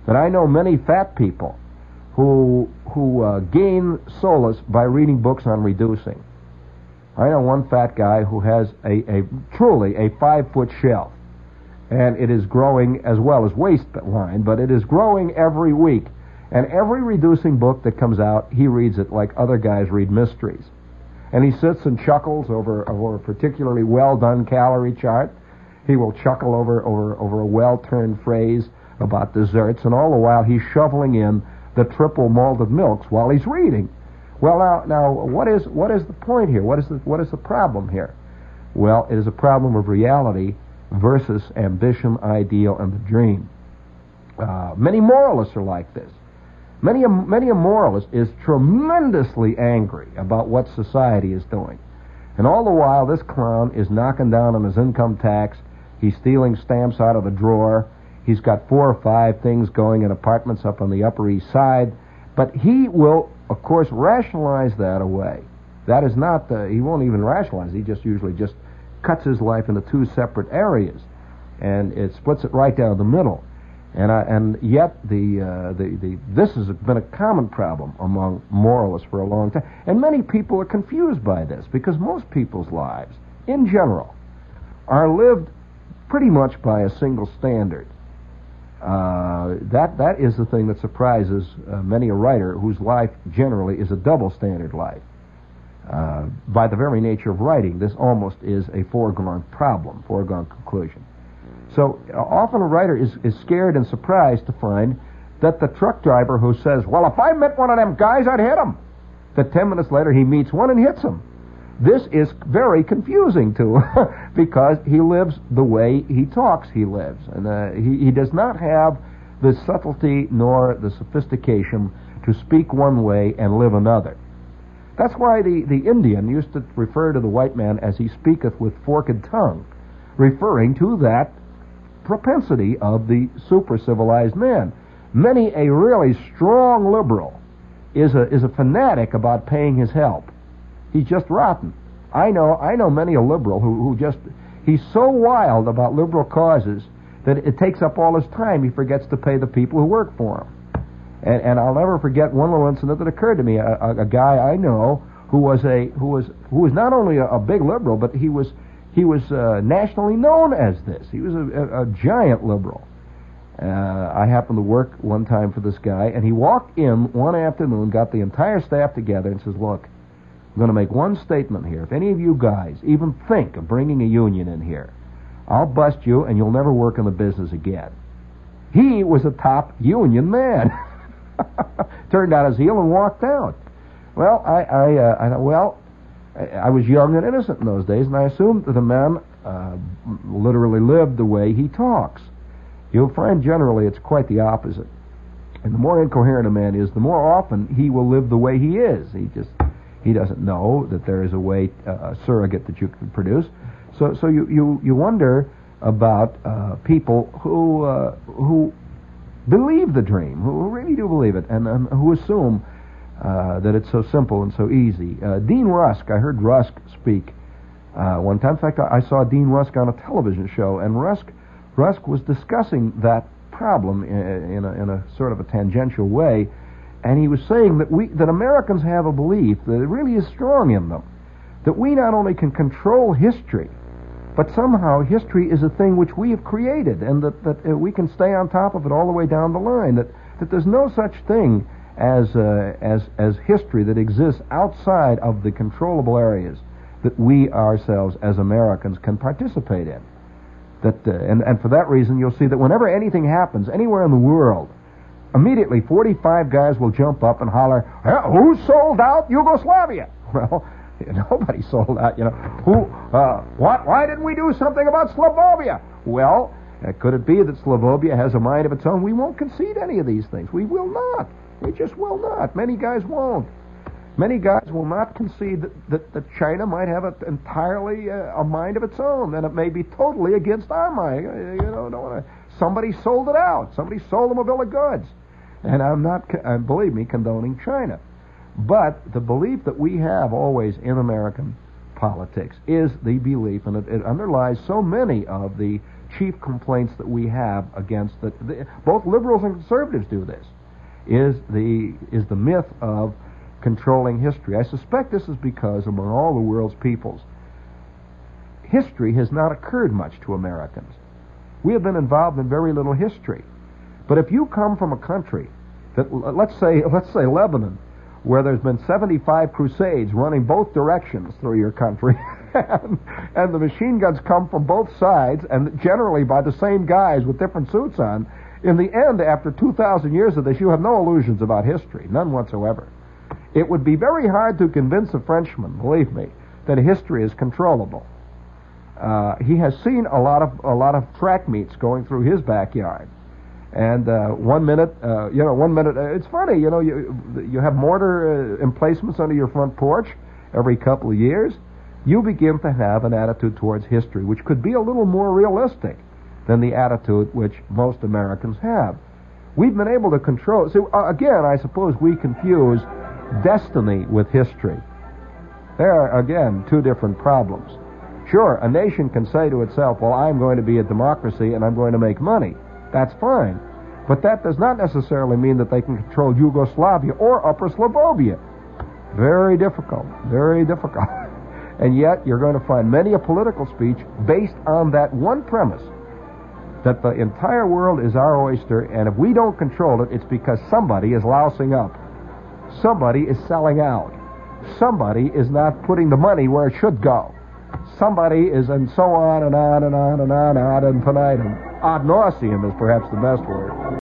But I know many fat people who gain solace by reading books on reducing. I know one fat guy who has truly a 5-foot shelf, and it is growing as well as waistline, but it is growing every week. And every reducing book that comes out, he reads it like other guys read mysteries. And he sits and chuckles over a particularly well-done calorie chart. He will chuckle over a well-turned phrase about desserts, and all the while he's shoveling in the triple malted milks while he's reading. Well, now, what is the point here? What is the problem here? Well, it is a problem of reality versus ambition, ideal, and the dream. Many moralists are like this. Many a moralist is tremendously angry about what society is doing. And all the while, this clown is knocking down on his income tax. He's stealing stamps out of the drawer. He's got 4 or 5 things going in apartments up on the Upper East Side. But he will, of course, rationalize that away. That is not, he won't even rationalize. He usually just cuts his life into 2 separate areas. And it splits it right down the middle. And yet this has been a common problem among moralists for a long time. And many people are confused by this because most people's lives, in general, are lived pretty much by a single standard. That is the thing that surprises many a writer whose life generally is a double standard life. By the very nature of writing, this almost is a foregone conclusion. So often a writer is scared and surprised to find that the truck driver who says, well, if I met one of them guys, I'd hit him, that 10 minutes later he meets one and hits him. This is very confusing to him because he lives the way he talks he lives. And he does not have the subtlety nor the sophistication to speak one way and live another. That's why the Indian used to refer to the white man as he speaketh with forked tongue, referring to that propensity of the super-civilized man. Many a really strong liberal is a fanatic about paying his help. He's just rotten. I know many a liberal who he's so wild about liberal causes that it takes up all his time. He forgets to pay the people who work for him. And I'll never forget one little incident that occurred to me. A guy I know who was not only a big liberal, but he was nationally known as this. He was a giant liberal. I happened to work one time for this guy, and he walked in one afternoon, got the entire staff together, and says, look, I'm going to make one statement here. If any of you guys even think of bringing a union in here, I'll bust you, and you'll never work in the business again. He was a top union man. Turned on his heel and walked out. Well, I was young and innocent in those days, and I assumed that the man literally lived the way he talks. You'll find generally it's quite the opposite. And the more incoherent a man is, the more often he will live the way he is. He doesn't know that there is a way, a surrogate that you can produce. So you wonder about people who believe the dream, who really do believe it, and who assume that it's so simple and so easy. Dean Rusk, I heard Rusk speak one time. In fact, I saw Dean Rusk on a television show, and Rusk was discussing that problem in a sort of a tangential way, and he was saying that Americans have a belief that it really is strong in them, that we not only can control history, but somehow history is a thing which we have created, and that we can stay on top of it all the way down the line, that there's no such thing as history that exists outside of the controllable areas that we ourselves as Americans can participate in. And for that reason, you'll see that whenever anything happens anywhere in the world, immediately 45 guys will jump up and holler, "Who sold out Yugoslavia?" Well, nobody sold out, Why didn't we do something about Slavovia? Well, could it be that Slavovia has a mind of its own? We won't concede any of these things. We will not. We just will not. Many guys won't. Many guys will not concede that China might have entirely a mind of its own, and it may be totally against our mind. Somebody sold it out. Somebody sold them a bill of goods. And I'm not, believe me, condoning China. But the belief that we have always in American politics is the belief, and it underlies so many of the chief complaints that we have against both liberals and conservatives do this, is the myth of controlling history. I suspect this is because among all the world's peoples, history has not occurred much to Americans. We have been involved in very little history. But if you come from a country that, let's say Lebanon, where there's been 75 crusades running both directions through your country, and the machine guns come from both sides, and generally by the same guys with different suits on, in the end, after 2,000 years of this, you have no illusions about history, none whatsoever. It would be very hard to convince a Frenchman, believe me, that history is controllable. He has seen a lot of track meets going through his backyard. And one minute, it's funny, you have mortar emplacements under your front porch every couple of years. You begin to have an attitude towards history which could be a little more realistic than the attitude which most Americans have. We've been able to control. So again, I suppose we confuse destiny with history. There are, again, two different problems. Sure, a nation can say to itself, well, I'm going to be a democracy and I'm going to make money. That's fine. But that does not necessarily mean that they can control Yugoslavia or Upper Slavonia. Very difficult, very difficult. And yet, you're going to find many a political speech based on that one premise, that the entire world is our oyster, and if we don't control it, it's because somebody is lousing up. Somebody is selling out. Somebody is not putting the money where it should go. Somebody is, and so on and on and on and on, ad infinitum. Ad nauseum is perhaps the best word.